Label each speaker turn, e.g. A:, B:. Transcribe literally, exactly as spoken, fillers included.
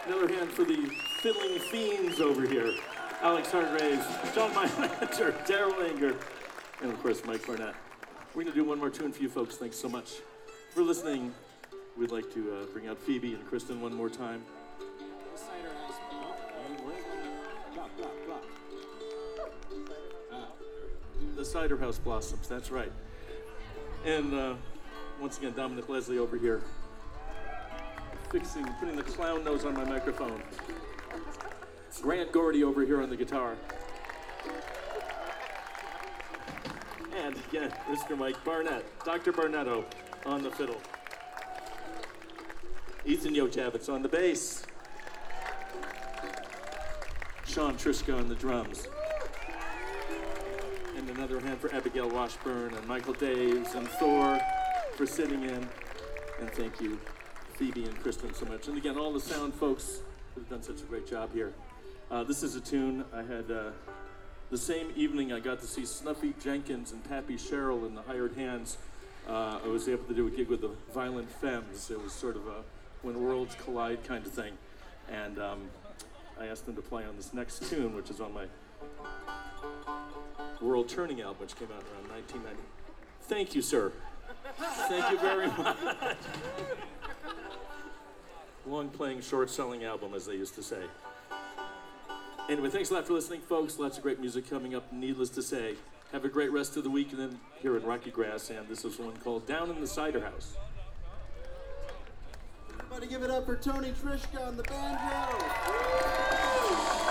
A: Another hand for the fiddling fiends over here. Alex Hargraves, John Meilander, Daryl Anger, and of course Mike Barnett. We're going to do one more tune for you folks. Thanks so much for listening. We'd like to uh, bring out Phoebe and Kristen one more time. The Cider House Blossoms, that's right. And uh, once again, Dominic Leslie over here, fixing, putting the clown nose on my microphone. Grant Gordy over here on the guitar. And again, Mister Mike Barnett, Doctor Barnetto on the fiddle. Ethan Yochavitz on the bass. Sean Triska on the drums. And another hand for Abigail Washburn and Michael Daves and Thor for sitting in. And thank you, Phoebe and Kristen, so much. And again, all the sound folks who have done such a great job here. Uh, this is a tune I had, uh, the same evening I got to see Snuffy Jenkins and Pappy Sherrill in the Hired Hands. Uh, I was able to do a gig with the Violent Femmes. It was sort of a when worlds collide kind of thing. And um, I asked them to play on this next tune, which is on my World Turning album, which came out around nineteen ninety. Thank you, sir. Thank you very much. Long playing, short selling album, as they used to say. Anyway, thanks a lot for listening, folks. Lots of great music coming up, needless to say. Have a great rest of the week, and then here in Rocky Grass, and this is one called Down in the Cider House.
B: Everybody give it up for Tony Trischka on the banjo.